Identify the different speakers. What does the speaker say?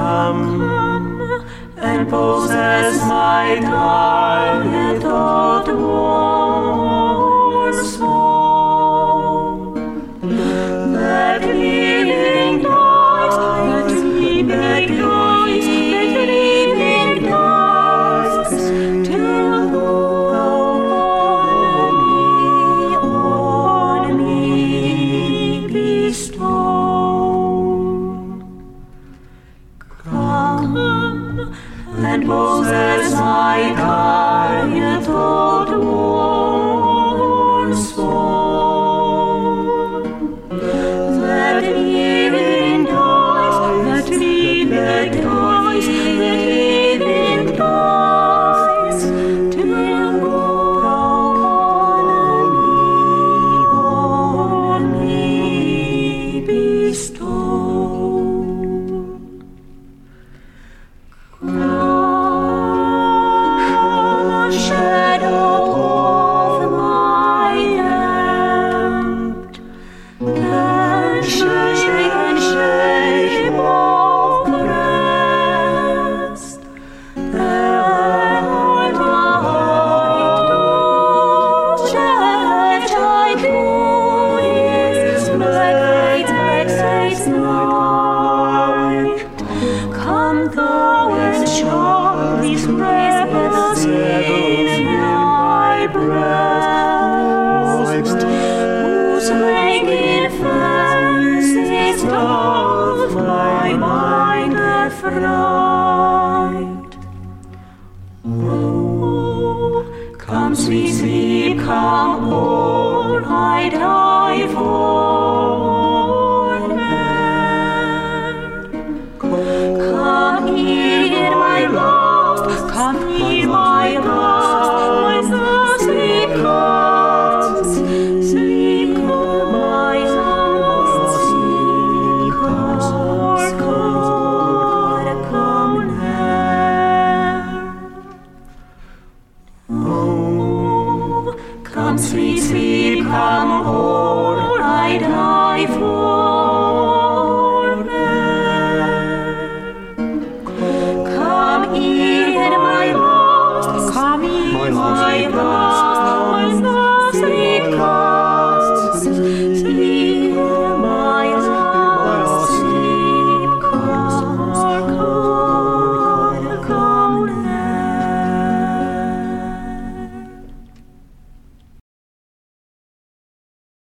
Speaker 1: Come and possess my tired, thought-worn soul. Let living dies, let sleeping dies, let living dies, till on me bestowed. Come and possess my tired, thought-worn soul. Let living dies, let living dies, let living dies, till on me bestowed. Shadow of my lamp, and shape of rest, and light I do His black night. Come thou and show His presence in my breast, whose naked fancies doth my mind affright. Oh, come sweet sleep, come all I die for.